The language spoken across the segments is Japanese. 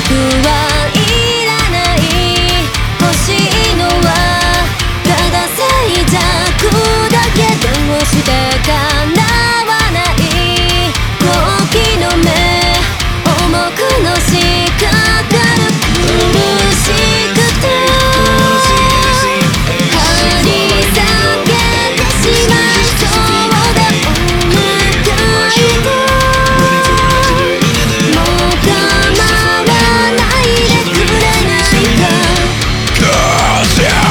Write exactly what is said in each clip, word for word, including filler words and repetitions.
はいらない。欲しいのはただ静寂だけ。どうして叶わない。好奇の目重くのしかかる。苦しくて張り裂けてしまいそうだ。お願いでもう構わないでくれないか。 Cause you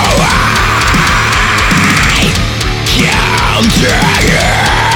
can't take it.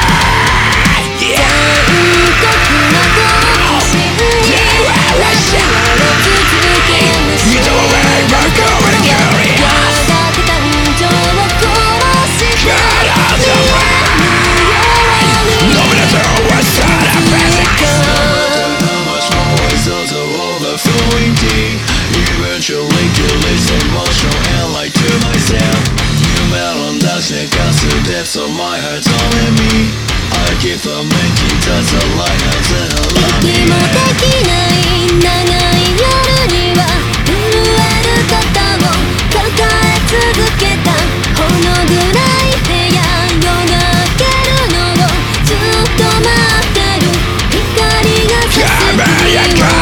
Eventually kills emotional and lie to myself. New metal that's the constant depths of my heart telling me I keep on making that's a lie as in a lie. 息もできない長い夜には震える肩を抱え続けた。ほの暗い部屋よがけるのをずっと待ってる。光が差す日を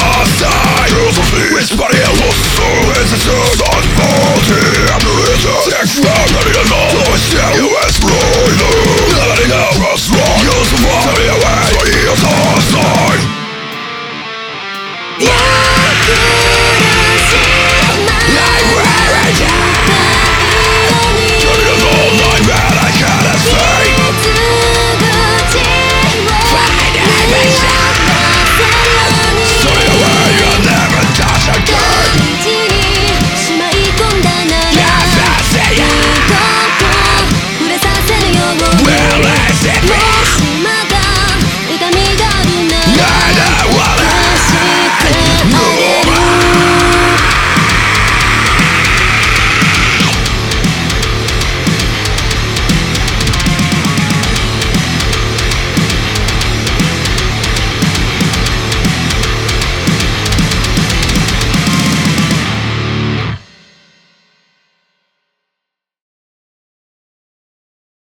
It's